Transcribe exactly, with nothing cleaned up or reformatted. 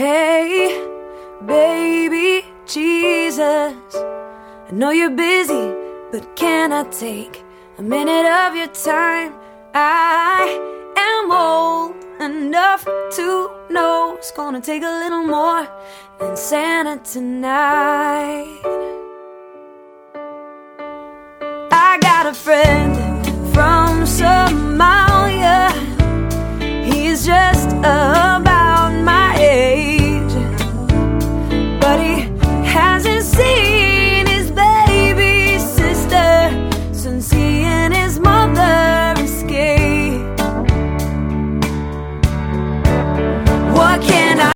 Hey, baby Jesus, I know you're busy, but can I take a minute of your time? I am old enough to know it's gonna take a little more than Santa tonight. I got a friend